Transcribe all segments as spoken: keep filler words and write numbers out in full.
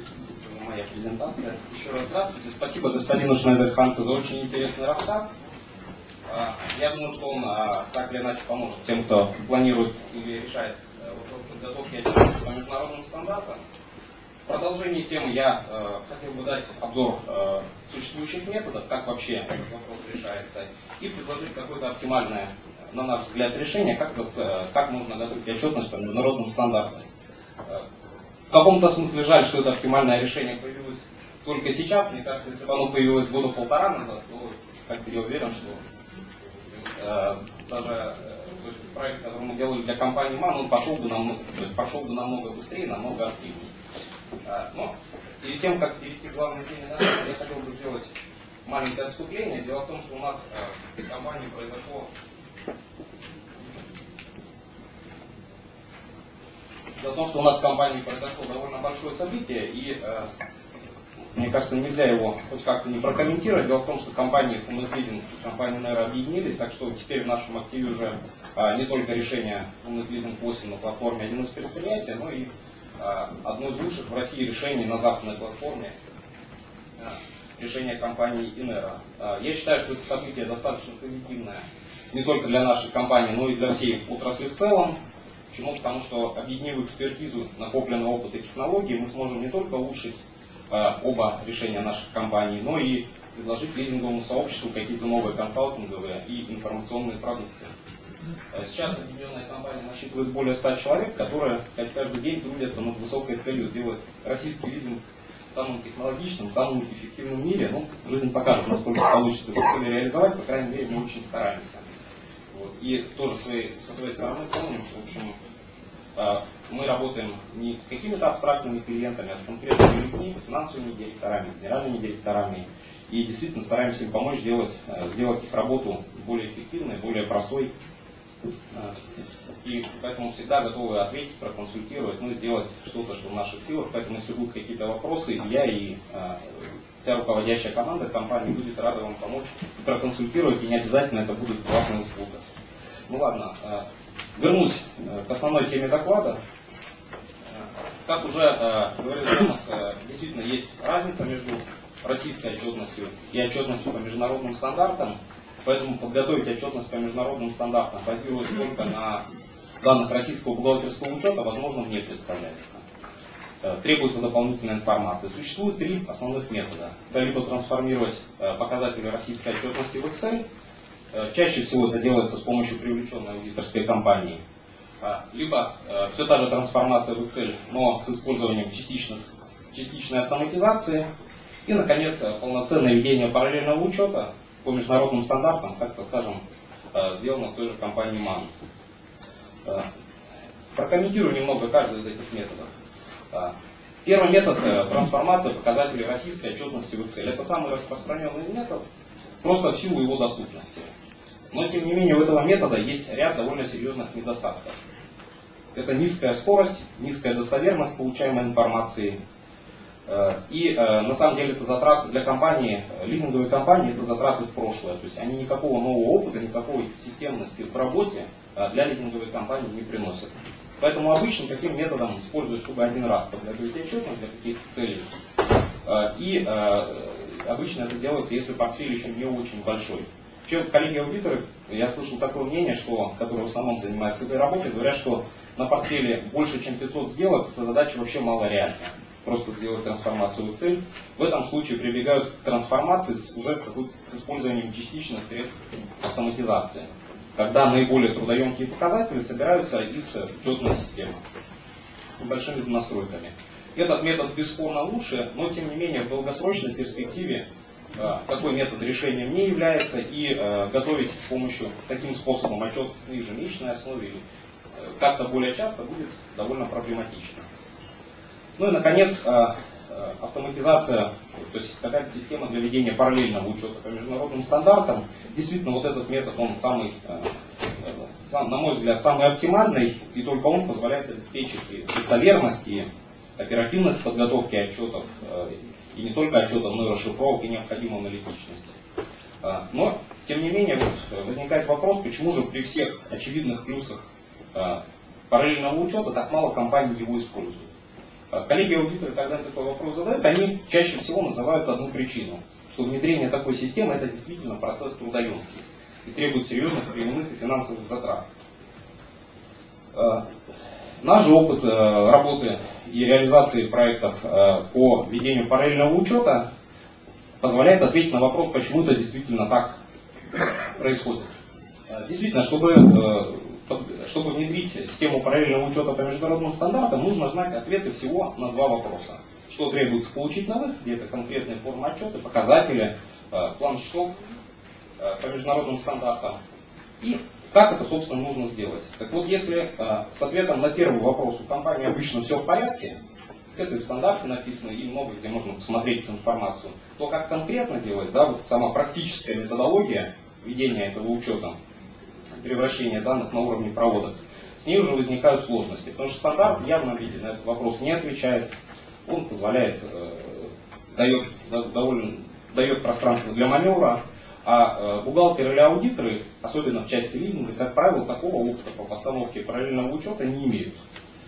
моя презентация. Еще раз здравствуйте. Спасибо господину Шнайдер-Хансу за очень интересный рассказ. Я думаю, что он так или иначе поможет тем, кто планирует или решает вопрос подготовки отчетности по международным стандартам. В продолжении темы я э, хотел бы дать обзор э, существующих методов, как вообще этот вопрос решается, и предложить какое-то оптимальное, на наш взгляд, решение, как, вот, э, как можно готовить отчетность по международным стандартам. Э, в каком-то смысле жаль, что это оптимальное решение появилось только сейчас. Мне кажется, если бы оно появилось года полтора назад, то как-то я уверен, что э, даже э, то есть проект, который мы делали для компании МАН, он пошел бы намного, пошел бы намного быстрее, намного активнее. Но перед тем, как перейти к главной теме, я хотел бы сделать маленькое отступление. Дело в том, что у нас в компании произошло Дело в том, что у нас в компании произошло довольно большое событие, и мне кажется, нельзя его хоть как-то не прокомментировать. Дело в том, что компании Умнетлизинг и компания Nero объединились, так что теперь в нашем активе уже не только решение Умнетлизинг восемь на платформе один из предприятий, но и одно из лучших в России решений на западной платформе, решение компании Inero. Я считаю, что это событие достаточно позитивное не только для нашей компании, но и для всей отрасли в целом. Почему? Потому что, объединив экспертизу, накопленный опыт и технологии, мы сможем не только улучшить оба решения наших компаний, но и предложить лизинговому сообществу какие-то новые консалтинговые и информационные продукты. Сейчас объединенная компания насчитывает более ста человек, которые, так сказать, каждый день трудятся над высокой целью сделать российский лизинг самым технологичным, самым эффективным в мире. Ну, жизнь покажет, насколько получится эту цель реализовать, по крайней мере, мы очень стараемся. Вот. И тоже своей, со своей стороны помним, что, в общем, мы работаем не с какими-то абстрактными клиентами, а с конкретными людьми, финансовыми директорами, генеральными директорами. И действительно стараемся им помочь сделать, сделать их работу более эффективной, более простой. И поэтому всегда готовы ответить, проконсультировать, ну и сделать что-то, что в наших силах. Поэтому, если будут какие-то вопросы, я и э, вся руководящая команда компании будет рада вам помочь и проконсультировать, и не обязательно это будет платная услуга. Ну ладно, э, вернусь э, к основной теме доклада. Э, как уже э, говорил Томас, э, действительно есть разница между российской отчетностью и отчетностью по международным стандартам. Поэтому подготовить отчетность по международным стандартам, базируясь только на данных российского бухгалтерского учета, возможно, не представляется. Требуется дополнительная информация. Существует три основных метода. Это либо трансформировать показатели российской отчетности в Excel. Чаще всего это делается с помощью привлеченной аудиторской компании. Либо все та же трансформация в Excel, но с использованием частичной, частичной автоматизации. И, наконец, полноценное ведение параллельного учета по международным стандартам, как-то, скажем, сделано в той же компании МАН. Прокомментирую немного каждый из этих методов. Первый метод – трансформация показателей российской отчетности в Excel. Это самый распространенный метод, просто в силу его доступности. Но, тем не менее, у этого метода есть ряд довольно серьезных недостатков. Это низкая скорость, низкая достоверность получаемой информации. И на самом деле это затраты для компании, лизинговой компании, это затраты в прошлое. То есть они никакого нового опыта, никакой системности в работе для лизинговой компании не приносят. Поэтому обычно таким методом используют, чтобы один раз подготовить отчетность для каких-то целей. И обычно это делается, если портфель еще не очень большой. Вообще, коллеги-аудиторы, я слышал такое мнение, что, которые в основном занимаются этой работой, говорят, что на портфеле больше, чем пятьсот сделок, эта задача вообще малореальна. Просто сделать трансформацию в Excel. В этом случае прибегают к трансформации с, уже с использованием частичных средств автоматизации, когда наиболее трудоемкие показатели собираются из учетной системы с большими настройками. Этот метод бесспорно лучше, но тем не менее в долгосрочной перспективе э, такой метод решения не является, и э, готовить с помощью таким способом отчет на ежемесячной основе или э, как-то более часто будет довольно проблематично. Ну и, наконец, автоматизация, то есть какая-то система для ведения параллельного учета по международным стандартам. Действительно, вот этот метод, он самый, на мой взгляд, самый оптимальный, и только он позволяет обеспечить и достоверность, и оперативность подготовки отчетов, и не только отчетов, но и расшифровок, и необходимую аналитичность. Но, тем не менее, вот возникает вопрос, почему же при всех очевидных плюсах параллельного учета так мало компаний его используют. Коллеги-аудиторы, когда такой вопрос задают, они чаще всего называют одну причину, что внедрение такой системы это действительно процесс трудоемкий и требует серьезных временных и финансовых затрат. Наш же опыт работы и реализации проектов по ведению параллельного учета позволяет ответить на вопрос, почему это действительно так происходит. Действительно, чтобы, чтобы внедрить систему параллельного учета по международным стандартам, нужно знать ответы всего на два вопроса. Что требуется получить на выходе, это конкретные формы отчета, показатели, план счетов по международным стандартам. И как это, собственно, нужно сделать. Так вот, если с ответом на первый вопрос у компании обычно все в порядке, это и в стандарте написано, и много где можно посмотреть эту информацию, то как конкретно делать, да, вот сама практическая методология ведения этого учета, превращения данных на уровне проводок, с ней уже возникают сложности. Потому что стандарт в явном виде на этот вопрос не отвечает, он позволяет, э, дает, довольно, дает пространство для маневра, а э, бухгалтеры или аудиторы, особенно в части лизинга, как правило, такого опыта по постановке параллельного учета не имеют.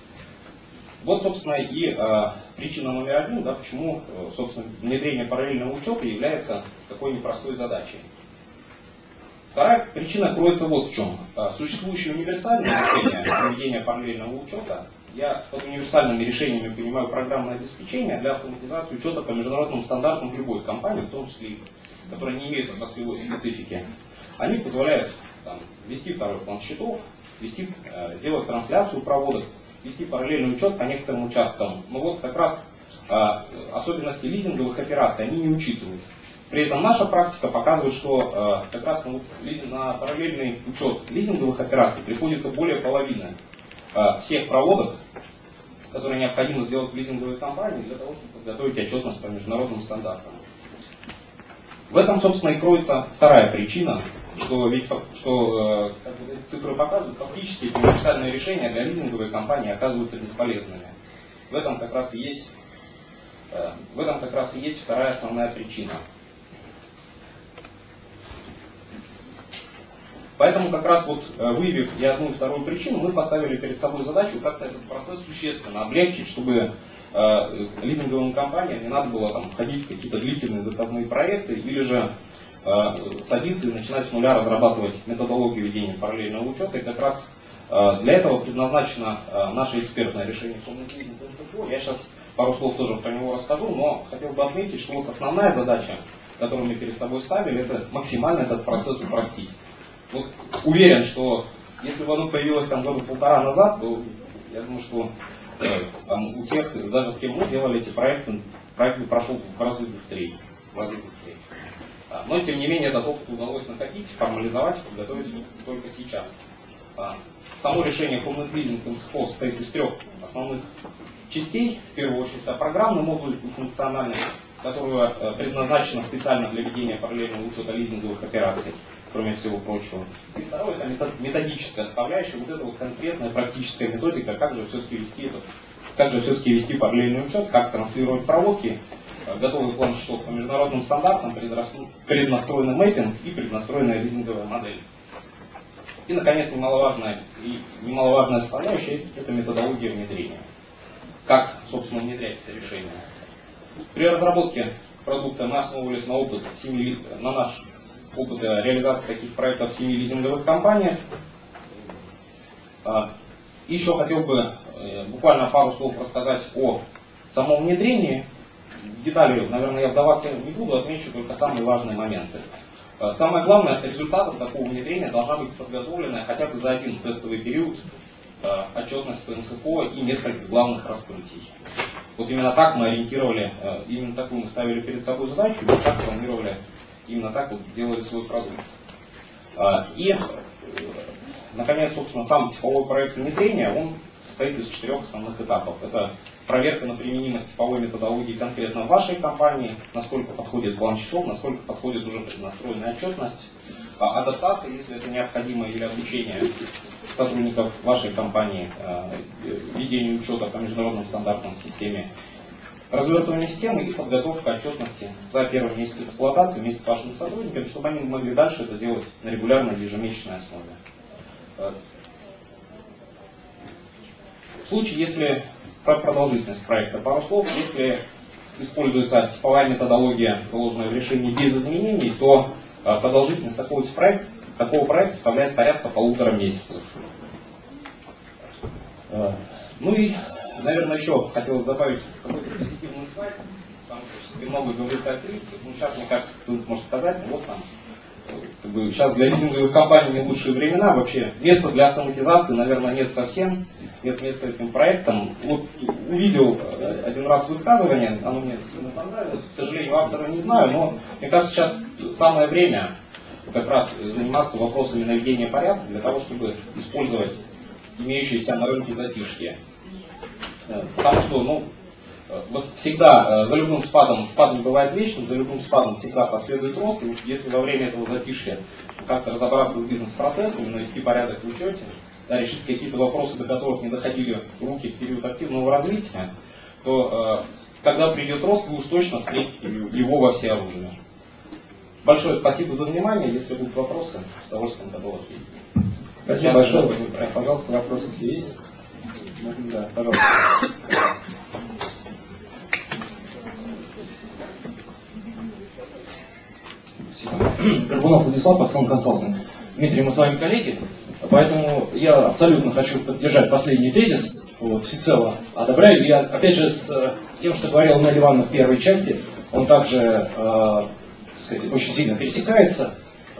Вот, собственно, и э, причина номер один, да, почему, э, собственно, внедрение параллельного учета является такой непростой задачей. Вторая причина кроется вот в чем. Существующие универсальные решения проведения параллельного учета, я под универсальными решениями понимаю программное обеспечение для автоматизации учета по международным стандартам в любой компании, в том числе, которая не имеет отраслевой специфики. Они позволяют там, ввести второй план счетов, ввести, э, делать трансляцию проводок, вести параллельный учет по некоторым участкам. Но вот как раз э, особенности лизинговых операций они не учитывают. При этом наша практика показывает, что э, как раз на, на параллельный учет лизинговых операций приходится более половины э, всех проводок, которые необходимо сделать в лизинговой компании для того, чтобы подготовить отчетность по международным стандартам. В этом, собственно, и кроется вторая причина, что, ведь, что э, как бы, цифры показывают, фактически эти универсальные решения для лизинговой компании оказываются бесполезными. В этом как раз и есть, э, в этом как раз и есть вторая основная причина. Поэтому как раз вот выявив и одну, и вторую причину, мы поставили перед собой задачу как-то этот процесс существенно облегчить, чтобы э, лизинговым компаниям не надо было там, ходить в какие-то длительные заказные проекты или же э, садиться и начинать с нуля разрабатывать методологию ведения параллельного учета. И как раз э, для этого предназначено э, наше экспертное решение ФОМ. Я сейчас пару слов тоже про него расскажу, но хотел бы отметить, что вот основная задача, которую мы перед собой ставили, это максимально этот процесс упростить. Вот уверен, что если бы оно появилось там года полтора назад, то я думаю, что э, там, у тех, даже с кем мы делали эти проекты, проект бы прошел в разы быстрее. В разы быстрее. А, но тем не менее этот опыт удалось накопить, формализовать, подготовить только сейчас. А, само решение Common Leasing эм эс эф о состоит из трех основных частей. В первую очередь это программный модуль и функциональный, которая э, предназначена специально для ведения параллельного учета лизинговых операций, кроме всего прочего. И второе, это методическая составляющая, вот это вот конкретная практическая методика, как же все-таки вести этот, как же все-таки вести параллельный учет, как транслировать проводки, готовый план счетов по международным стандартам, преднастроенный мэппинг и преднастроенная лизинговая модель. И, наконец, немаловажная, и немаловажная составляющая – это методология внедрения. Как, собственно, внедрять это решение. При разработке продукта мы основывались на опыт семи, на наш опыт реализации таких проектов в семи лизинговых компаниях. И еще хотел бы буквально пару слов рассказать о самом внедрении. В детали, наверное, я вдаваться не буду, отмечу только самые важные моменты. Самое главное, результатом такого внедрения должна быть подготовленная хотя бы за один тестовый период отчетность по эм эс эф о и несколько главных раскрытий. Вот именно так мы ориентировали, именно такую мы ставили перед собой задачу, и вот так планировали, именно так вот делали свой продукт. И, наконец, собственно, сам типовой проект внедрения, он состоит из четырех основных этапов. Это проверка на применимость типовой методологии конкретно в вашей компании, насколько подходит план счетов, насколько подходит уже преднастроенная отчетность, адаптация, если это необходимо, или обучение сотрудников вашей компании ведению учета по международным стандартам в системе, развертывание системы и подготовка отчетности за первый месяц эксплуатации вместе с вашими сотрудниками, чтобы они могли дальше это делать на регулярной ежемесячной основе. В случае, если про продолжительность проекта пару слов. Если используется типовая методология, заложенная в решении без изменений, то продолжительность такого проекта, такого проекта составляет порядка полутора месяцев. Ну и, наверное, еще хотелось добавить какой-то позитивный слайд, потому что много говорится о кризисе. Ну, сейчас, мне кажется, кто-нибудь может сказать, ну, вот там, как бы, сейчас для лизинговых компаний не лучшие времена, вообще места для автоматизации, наверное, нет совсем, нет места этим проектам. Вот увидел один раз высказывание, оно мне сильно понравилось, к сожалению, автора не знаю, но мне кажется, сейчас самое время как раз заниматься вопросами наведения порядка для того, чтобы использовать имеющиеся на рынке затишье. Потому что, ну, всегда за любым спадом, спад не бывает вечным, за любым спадом всегда последует рост. И если во время этого затишья как-то разобраться с бизнес-процессами, навести порядок в учете, да, решить какие-то вопросы, до которых не доходили руки в период активного развития, то э, когда придет рост, вы уж точно встретите его во всеоружии. Большое спасибо за внимание. Если будут вопросы, с удовольствием готов ответить. Спасибо большое. Пожалуйста, вопросы есть? Да, пожалуйста. Горбунов Владислав, Аксон Консалтинг. Дмитрий, мы с вами коллеги, поэтому я абсолютно хочу поддержать последний тезис, вот, всецело одобряю. И опять же с тем, что говорил Нелли Ивановна в первой части, он также э, так сказать, очень сильно пересекается.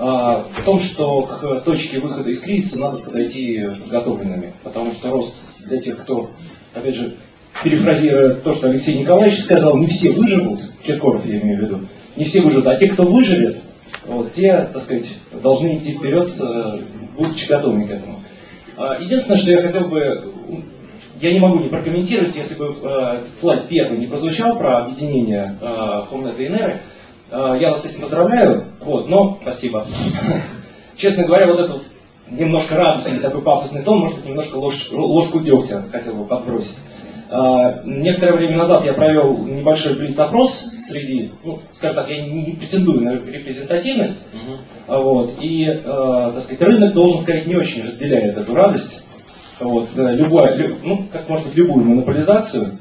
В том, что к точке выхода из кризиса надо подойти подготовленными, потому что рост для тех, кто, опять же, перефразируя то, что Алексей Николаевич сказал, не все выживут, Киркоров я имею в виду, не все выживут, а те, кто выживет, вот, те, так сказать, должны идти вперед, будучи готовыми к этому. Единственное, что я хотел бы, я не могу не прокомментировать, если бы слайд первый не прозвучал про объединение Хомнета и Неры. Я вас с этим поздравляю, вот, но спасибо. Честно говоря, вот этот немножко радостный такой пафосный тон, может быть, немножко ложь, ложку дегтя хотел бы подбросить. Некоторое время назад я провел небольшой блиц-опрос среди, ну, скажем так, я не, не претендую на репрезентативность, uh-huh. вот, и, э, так сказать, рынок, должен сказать, не очень разделяет эту радость. Вот, любая, люб, ну, как может быть, любую монополизацию,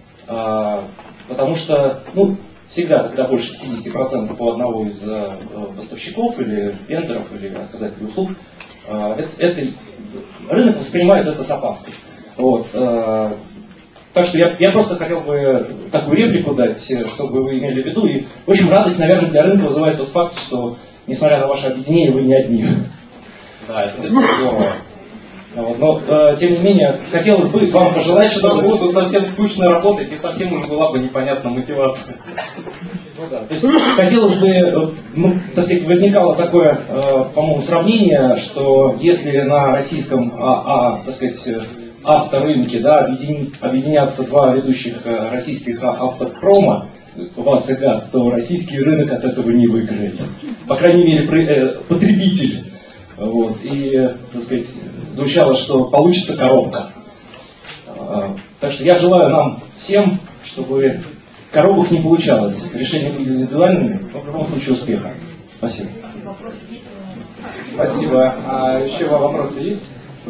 э, потому что, ну, всегда, когда больше пятьдесят процентов у одного из э, поставщиков или вендоров или оказателей услуг, э, это, это, рынок воспринимает это с опаской. Вот, э, так что я, я просто хотел бы такую реплику дать, чтобы вы имели в виду. И, в общем, радость, наверное, для рынка вызывает тот факт, что, несмотря на ваше объединение, вы не одни. Да, это здорово. Вот, но, э, тем не менее, хотелось бы вам пожелать, чтобы... Было бы совсем скучно работать, и совсем уже была бы непонятна мотивация. Ну, да. То есть, хотелось бы, ну, так сказать, возникало такое, э, по-моему, сравнение, что если на российском, а, а, так сказать, авторынке, да, объедин, объединятся два ведущих э, российских автопрома, ВАЗ и ГАЗ, то российский рынок от этого не выиграет. По крайней мере, при, э, потребитель. Вот, и, так сказать, звучало, что получится коробка. Так что я желаю нам всем, чтобы коробок не получалось. Решения были индивидуальными, но в любом случае успеха. Спасибо. Спасибо. А еще вопросы есть?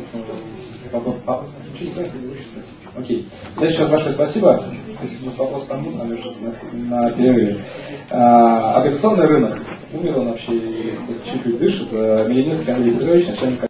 Окей. Да, еще раз большое спасибо. Вопрос там будет, наверное, на, на перерыве. А, авиационный рынок. Умер он вообще, чуть-чуть дышит. Миллионерский Андрей Петрович, начальник